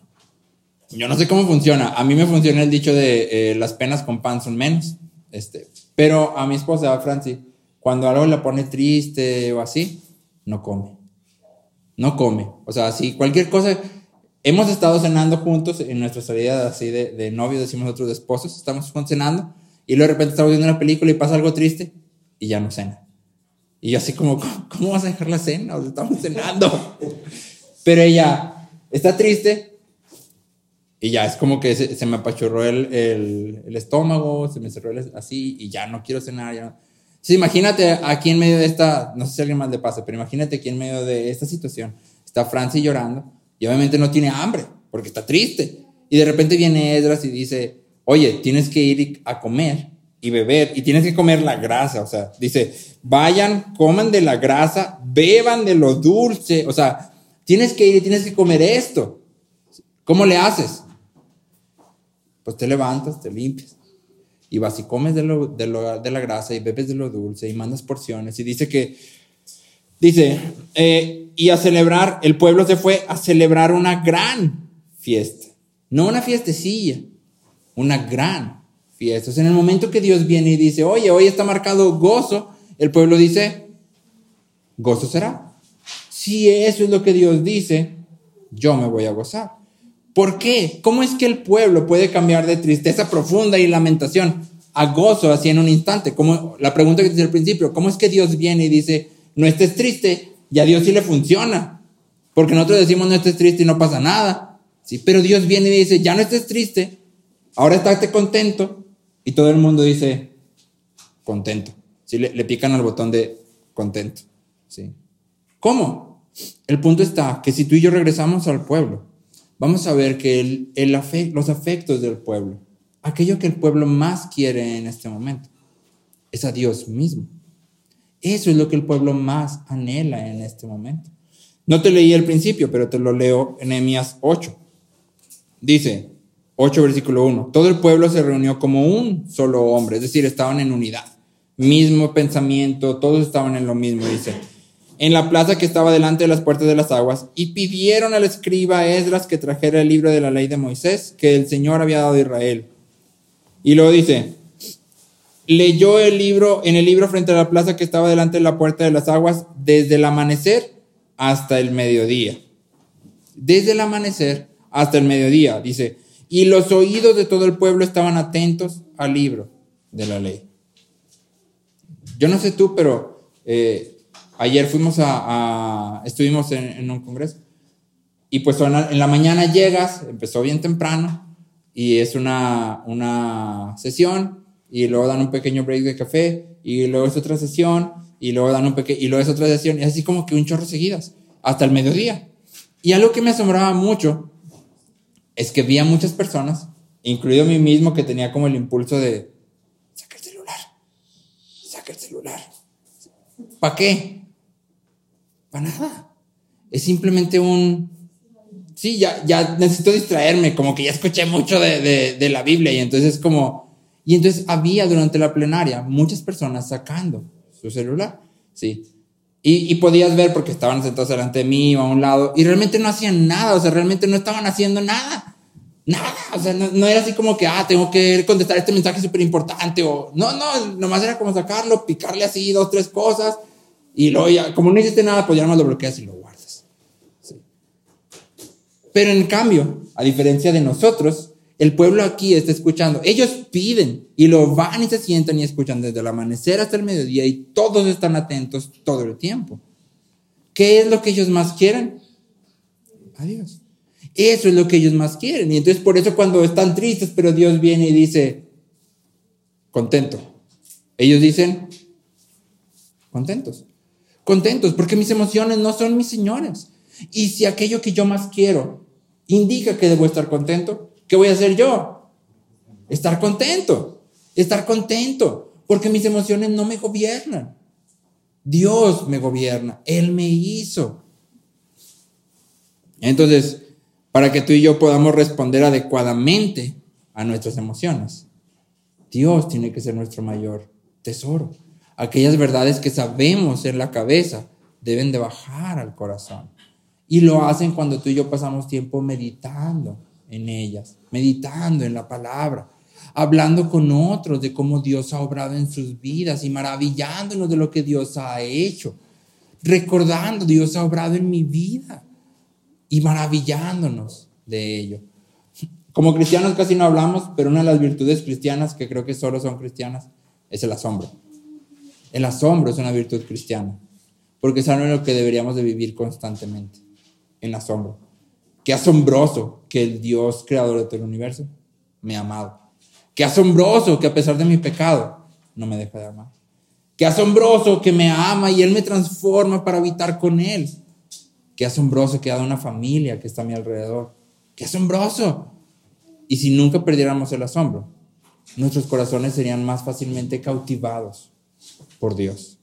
yo no sé cómo funciona. A mí me funciona el dicho de eh, las penas con pan son menos. Este, pero a mi esposa, a Franci, cuando algo la pone triste o así, no come. No come. O sea, si cualquier cosa... Hemos estado cenando juntos en nuestra salida así de, de novios, decimos nosotros de esposos, estamos cenando y luego de repente estamos viendo una película y pasa algo triste y ya no cena. Y yo así como, ¿cómo, cómo vas a dejar la cena? O sea, estamos cenando. Pero ella está triste y ya es como que se, se me apachurró el, el, el estómago, se me cerró el, así y ya no quiero cenar. Ya no. Sí, imagínate aquí en medio de esta, no sé si a alguien más le pasa, pero imagínate aquí en medio de esta situación, está Franci llorando. Y obviamente no tiene hambre, porque está triste. Y de repente viene Esdras y dice, oye, tienes que ir a comer y beber, y tienes que comer la grasa. O sea, dice, vayan, coman de la grasa, beban de lo dulce. O sea, tienes que ir y tienes que comer esto. ¿Cómo le haces? Pues te levantas, te limpias. Y vas y comes de, lo, de, lo, de la grasa y bebes de lo dulce y mandas porciones. Y dice que... Dice, eh, y a celebrar, el pueblo se fue a celebrar una gran fiesta. No una fiestecilla, una gran fiesta. O sea, en el momento que Dios viene y dice, oye, hoy está marcado gozo, el pueblo dice, gozo será. Si eso es lo que Dios dice, yo me voy a gozar. ¿Por qué? ¿Cómo es que el pueblo puede cambiar de tristeza profunda y lamentación a gozo así en un instante? Como la pregunta que te hice al principio, ¿cómo es que Dios viene y dice, no estés triste? Y a Dios sí le funciona, porque nosotros decimos no estés triste y no pasa nada, ¿sí? Pero Dios viene y dice, ya no estés triste, ahora estate contento, y todo el mundo dice, contento, ¿sí? Le, le pican al botón de contento, ¿sí? ¿Cómo? El punto está que si tú y yo regresamos al pueblo, vamos a ver que el, el afect, los afectos del pueblo, aquello que el pueblo más quiere en este momento, es a Dios mismo. Eso es lo que el pueblo más anhela en este momento. No te leí al principio, pero te lo leo en Nehemías ocho. Dice, ocho versículo uno, todo el pueblo se reunió como un solo hombre, es decir, estaban en unidad, mismo pensamiento, todos estaban en lo mismo, dice, en la plaza que estaba delante de las puertas de las aguas, y pidieron al escriba Esdras que trajera el libro de la ley de Moisés, que el Señor había dado a Israel. Y luego dice, leyó el libro, en el libro frente a la plaza que estaba delante de la puerta de las aguas, desde el amanecer hasta el mediodía. Desde el amanecer hasta el mediodía, dice, y los oídos de todo el pueblo estaban atentos al libro de la ley. Yo no sé tú, pero eh, ayer fuimos a, a estuvimos en, en un congreso, y pues en la mañana llegas, empezó bien temprano, y es una, una sesión, y luego dan un pequeño break de café, y luego es otra sesión, y luego dan un pequeño, y luego es otra sesión, y así como que un chorro seguidas, hasta el mediodía. Y algo que me asombraba mucho, es que vi a muchas personas, incluido a mí mismo, que tenía como el impulso de, saca el celular, saca el celular. ¿Para qué? Para nada. Es simplemente un, sí, ya, ya necesito distraerme, como que ya escuché mucho de, de, de la Biblia y entonces como, y entonces había durante la plenaria muchas personas sacando su celular, sí, y, y podías ver porque estaban sentados delante de mí o a un lado y realmente no hacían nada, o sea, realmente no estaban haciendo nada, nada, o sea, no, no era así como que, ah, tengo que contestar este mensaje súper importante o, no, no, nomás era como sacarlo, picarle así dos, tres cosas y luego ya, como no hiciste nada, pues ya nomás lo bloqueas y lo guardas. Sí. Pero en cambio, a diferencia de nosotros, el pueblo aquí está escuchando. Ellos piden y lo van y se sientan y escuchan desde el amanecer hasta el mediodía y todos están atentos todo el tiempo. ¿Qué es lo que ellos más quieren? A Dios. Eso es lo que ellos más quieren. Y entonces por eso cuando están tristes, pero Dios viene y dice, contento. Ellos dicen, contentos. Contentos, porque mis emociones no son mis señores. Y si aquello que yo más quiero indica que debo estar contento, ¿qué voy a hacer yo? Estar contento. Estar contento, porque mis emociones no me gobiernan. Dios me gobierna. Él me hizo. Entonces, para que tú y yo podamos responder adecuadamente a nuestras emociones, Dios tiene que ser nuestro mayor tesoro. Aquellas verdades que sabemos en la cabeza deben de bajar al corazón. Y lo hacen cuando tú y yo pasamos tiempo meditando en ellas, meditando en la palabra, hablando con otros de cómo Dios ha obrado en sus vidas y maravillándonos de lo que Dios ha hecho, recordando Dios ha obrado en mi vida y maravillándonos de ello. Como cristianos casi no hablamos, pero una de las virtudes cristianas que creo que solo son cristianas es el asombro. El asombro es una virtud cristiana, porque es algo en lo que deberíamos de vivir constantemente, en asombro. Qué asombroso que el Dios creador de todo el universo me ha amado. Qué asombroso que a pesar de mi pecado no me deja de amar. Qué asombroso que me ama y Él me transforma para habitar con Él. Qué asombroso que ha dado una familia que está a mi alrededor. Qué asombroso. Y si nunca perdiéramos el asombro, nuestros corazones serían más fácilmente cautivados por Dios.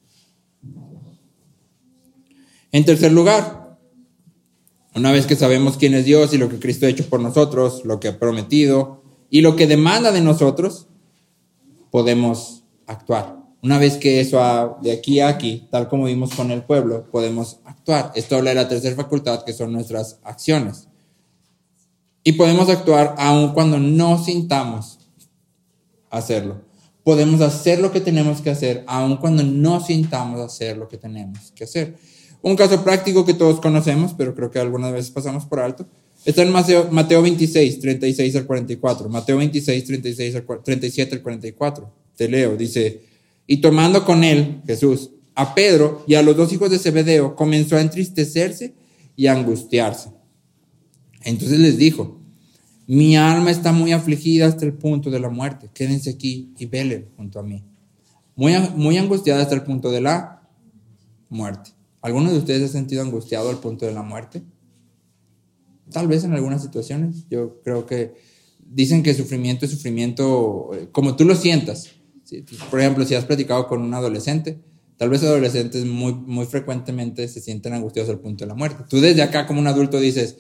En tercer lugar, una vez que sabemos quién es Dios y lo que Cristo ha hecho por nosotros, lo que ha prometido y lo que demanda de nosotros, podemos actuar. Una vez que eso ha, de aquí a aquí, tal como vimos con el pueblo, podemos actuar. Esto habla de la tercera facultad, que son nuestras acciones. Y podemos actuar aun cuando no sintamos hacerlo. Podemos hacer lo que tenemos que hacer, aun cuando no sintamos hacer lo que tenemos que hacer. Un caso práctico que todos conocemos, pero creo que algunas veces pasamos por alto, está en Mateo, Mateo veintiséis, treinta y seis al cuarenta y cuatro. Mateo veintiséis, treinta y seis al, treinta y siete al cuarenta y cuatro. Te leo, dice, y tomando con él, Jesús, a Pedro y a los dos hijos de Zebedeo, comenzó a entristecerse y a angustiarse. Entonces les dijo, mi alma está muy afligida hasta el punto de la muerte. Quédense aquí y velen junto a mí. Muy, muy angustiada hasta el punto de la muerte. ¿Alguno de ustedes se ha sentido angustiado al punto de la muerte? Tal vez en algunas situaciones. Yo creo que dicen que sufrimiento es sufrimiento como tú lo sientas. Por ejemplo, si has platicado con un adolescente, tal vez adolescentes muy, muy frecuentemente se sienten angustiados al punto de la muerte. Tú desde acá como un adulto dices,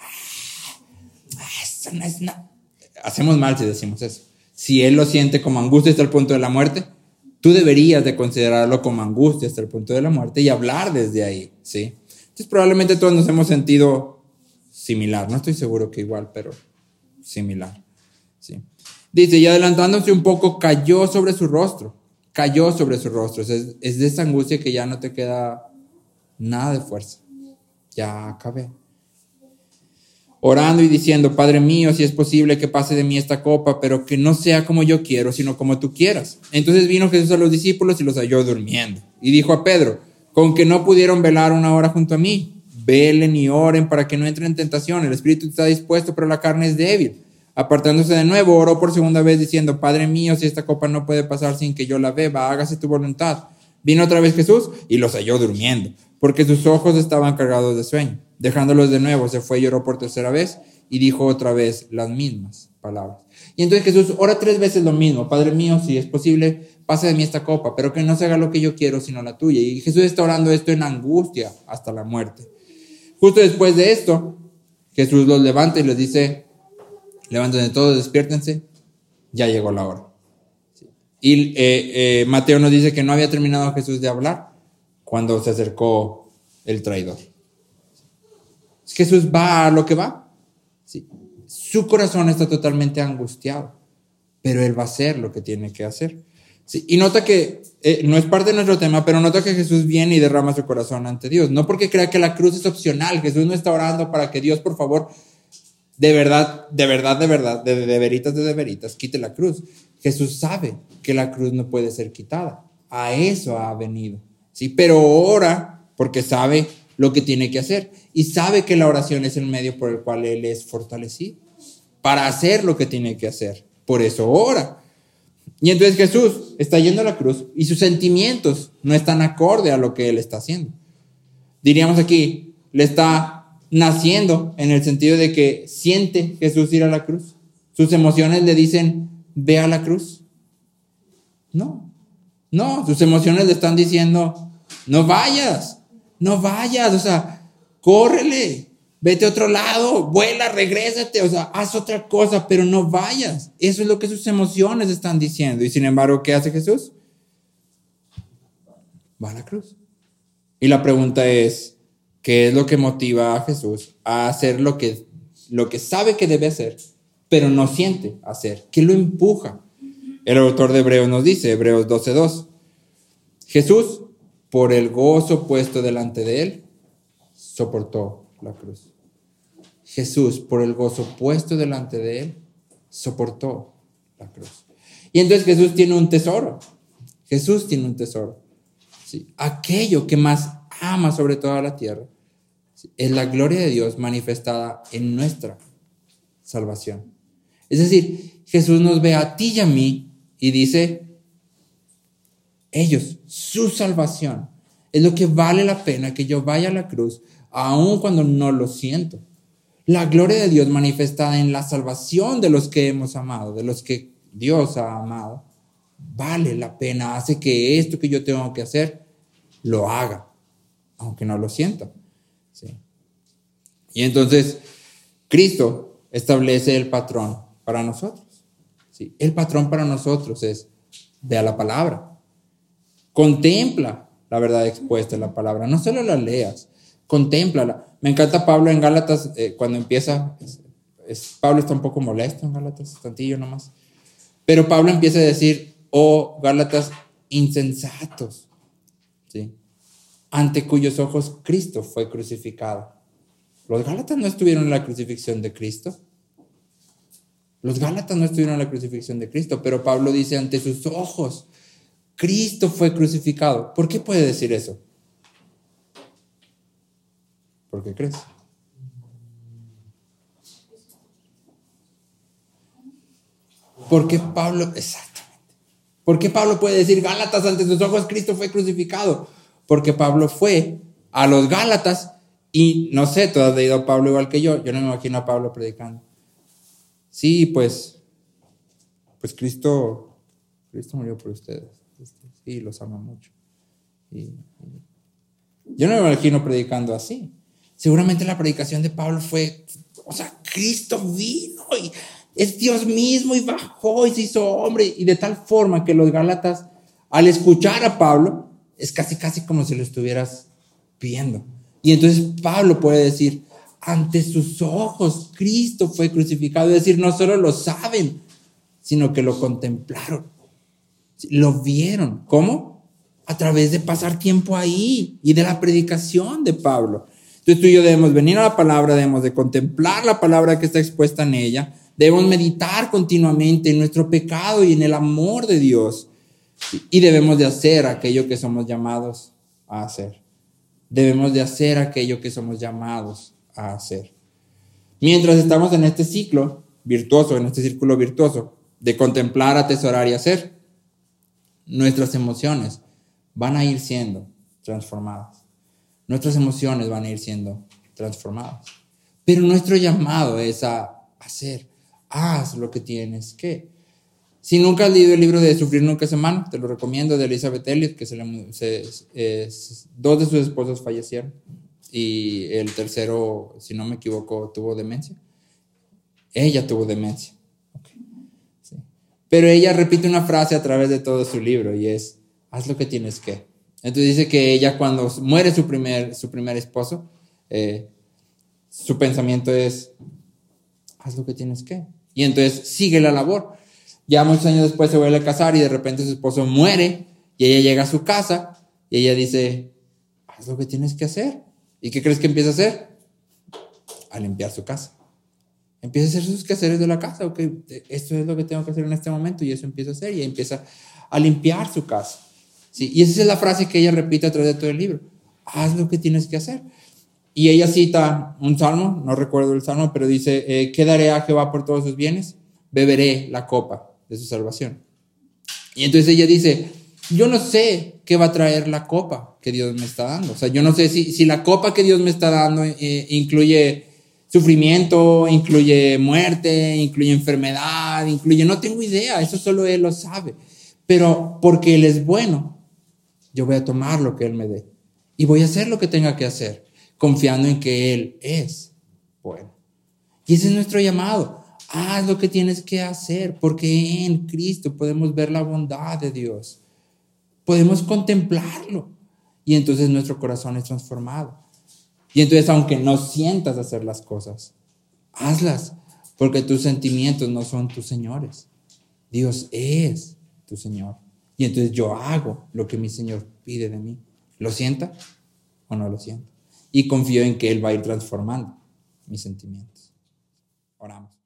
eso no es nada. Hacemos mal si decimos eso. Si él lo siente como angustia hasta el punto de la muerte, tú deberías de considerarlo como angustia hasta el punto de la muerte y hablar desde ahí, ¿sí? Entonces probablemente todos nos hemos sentido similar, no estoy seguro que igual, pero similar, ¿sí? Dice, y adelantándose un poco, cayó sobre su rostro, cayó sobre su rostro. Es, es de esa angustia que ya no te queda nada de fuerza, ya acabé. Orando y diciendo, Padre mío, si es posible que pase de mí esta copa, pero que no sea como yo quiero, sino como tú quieras. Entonces vino Jesús a los discípulos y los halló durmiendo. Y dijo a Pedro, con que no pudieron velar una hora junto a mí, velen y oren para que no entren en tentación. El espíritu está dispuesto, pero la carne es débil. Apartándose de nuevo, oró por segunda vez diciendo, Padre mío, si esta copa no puede pasar sin que yo la beba, hágase tu voluntad. Vino otra vez Jesús y los halló durmiendo, porque sus ojos estaban cargados de sueño. Dejándolos de nuevo, se fue y oró por tercera vez y dijo otra vez las mismas palabras. Y entonces Jesús ora tres veces lo mismo. Padre mío, si es posible, pase de mí esta copa, pero que no se haga lo que yo quiero, sino la tuya. Y Jesús está orando esto en angustia hasta la muerte. Justo después de esto, Jesús los levanta y les dice, levántense todos, despiértense, ya llegó la hora. Y eh, eh, Mateo nos dice que no había terminado Jesús de hablar cuando se acercó el traidor. Jesús va a lo que va. Sí. Su corazón está totalmente angustiado, pero Él va a hacer lo que tiene que hacer. Sí. Y nota que, eh, no es parte de nuestro tema, pero nota que Jesús viene y derrama su corazón ante Dios. No porque crea que la cruz es opcional. Jesús no está orando para que Dios, por favor, de verdad, de verdad, de verdad, de, de, de veritas, de, de veritas, quite la cruz. Jesús sabe que la cruz no puede ser quitada. A eso ha venido. Sí, pero ora porque sabe lo que tiene que hacer. Y sabe que la oración es el medio por el cual Él es fortalecido para hacer lo que tiene que hacer. Por eso ora. Y entonces Jesús está yendo a la cruz y sus sentimientos no están acorde a lo que Él está haciendo. Diríamos aquí, le está naciendo en el sentido de que siente Jesús ir a la cruz. Sus emociones le dicen, ve a la cruz. No, no, sus emociones le están diciendo, no vayas, no vayas, o sea, córrele, vete a otro lado, vuela, regrésate, o sea, haz otra cosa, pero no vayas. Eso es lo que sus emociones están diciendo. Y sin embargo, ¿qué hace Jesús? Va a la cruz. Y la pregunta es, ¿qué es lo que motiva a Jesús a hacer lo que, lo que sabe que debe hacer, pero no siente hacer? ¿Qué lo empuja? El autor de Hebreos nos dice, Hebreos doce dos, Jesús, por el gozo puesto delante de Él, soportó la cruz. Jesús, por el gozo puesto delante de Él, soportó la cruz. Y entonces Jesús tiene un tesoro. Jesús tiene un tesoro. ¿Sí? Aquello que más ama sobre toda la tierra, ¿sí?, es la gloria de Dios manifestada en nuestra salvación. Es decir, Jesús nos ve a ti y a mí y dice, ellos, su salvación, es lo que vale la pena que yo vaya a la cruz, aun cuando no lo siento. La gloria de Dios manifestada en la salvación de los que hemos amado, de los que Dios ha amado, vale la pena, hace que esto que yo tengo que hacer, lo haga, aunque no lo sienta. ¿Sí? Y entonces, Cristo establece el patrón para nosotros. ¿Sí? El patrón para nosotros es, ve a la palabra, contempla la verdad expuesta en la palabra, no solo la leas, contémplala. Me encanta Pablo en Gálatas, eh, cuando empieza, es, es, Pablo está un poco molesto en Gálatas, tantillo nomás, pero Pablo empieza a decir, oh Gálatas insensatos, ¿sí?, ante cuyos ojos Cristo fue crucificado. Los Gálatas no estuvieron en la crucifixión de Cristo. Los Gálatas no estuvieron en la crucifixión de Cristo, pero Pablo dice, ante sus ojos Cristo fue crucificado. ¿Por qué puede decir eso? ¿Por qué crees? ¿Por qué Pablo? Exactamente. ¿Por qué Pablo puede decir, Gálatas, ante sus ojos Cristo fue crucificado? Porque Pablo fue a los Gálatas y, no sé, tú has leído a Pablo igual que yo. Yo no me imagino a Pablo predicando. Sí, pues, pues Cristo, Cristo murió por ustedes. Sí, los ama mucho. Y, y yo no me imagino predicando así. Seguramente la predicación de Pablo fue, o sea, Cristo vino y es Dios mismo y bajó y se hizo hombre. Y de tal forma que los Gálatas, al escuchar a Pablo, es casi, casi como si lo estuvieras viendo. Y entonces Pablo puede decir, ante sus ojos Cristo fue crucificado. Es decir, no solo lo saben, sino que lo contemplaron. Lo vieron. ¿Cómo? A través de pasar tiempo ahí y de la predicación de Pablo. Entonces tú y yo debemos venir a la palabra, debemos de contemplar la palabra que está expuesta en ella, debemos meditar continuamente en nuestro pecado y en el amor de Dios. Y debemos de hacer aquello que somos llamados a hacer. Debemos de hacer aquello que somos llamados a hacer. Mientras estamos en este ciclo virtuoso, en este círculo virtuoso de contemplar, atesorar y hacer, nuestras emociones van a ir siendo transformadas. Nuestras emociones van a ir siendo transformadas. Pero nuestro llamado es a hacer. Haz lo que tienes que. Si nunca has leído el libro de Sufrir Nunca es Humano, te lo recomiendo, de Elizabeth Elliot, que se le, se, eh, dos de sus esposos fallecieron. y el tercero, si no me equivoco, tuvo demencia. Ella tuvo demencia. Okay. Sí. Pero ella repite una frase a través de todo su libro y es, haz lo que tienes que. Entonces dice que ella cuando muere su primer, su primer esposo, eh, su pensamiento es, haz lo que tienes que. Y entonces sigue la labor. Ya muchos años después se vuelve a casar y de repente su esposo muere y ella llega a su casa y ella dice, haz lo que tienes que hacer. ¿Y qué crees que empieza a hacer? A limpiar su casa. Empieza a hacer sus quehaceres de la casa. Okay, esto es lo que tengo que hacer en este momento y eso empieza a hacer y empieza a limpiar su casa. ¿Sí? Y esa es la frase que ella repite a través de todo el libro. Haz lo que tienes que hacer. Y ella cita un salmo, no recuerdo el salmo, pero dice, eh, ¿qué daré a Jehová por todos sus bienes? Beberé la copa de su salvación. Y entonces ella dice, yo no sé qué va a traer la copa que Dios me está dando. O sea, yo no sé si, si la copa que Dios me está dando eh, incluye sufrimiento, incluye muerte, incluye enfermedad, incluye, no tengo idea, eso solo Él lo sabe. Pero porque Él es bueno, yo voy a tomar lo que Él me dé y voy a hacer lo que tenga que hacer, confiando en que Él es bueno. Y ese es nuestro llamado. Haz lo que tienes que hacer, porque en Cristo podemos ver la bondad de Dios. Podemos contemplarlo. Y entonces nuestro corazón es transformado. Y entonces, aunque no sientas hacer las cosas, hazlas, porque tus sentimientos no son tus señores. Dios es tu Señor. Y entonces yo hago lo que mi Señor pide de mí. ¿Lo sienta o no lo sienta? Y confío en que Él va a ir transformando mis sentimientos. Oramos.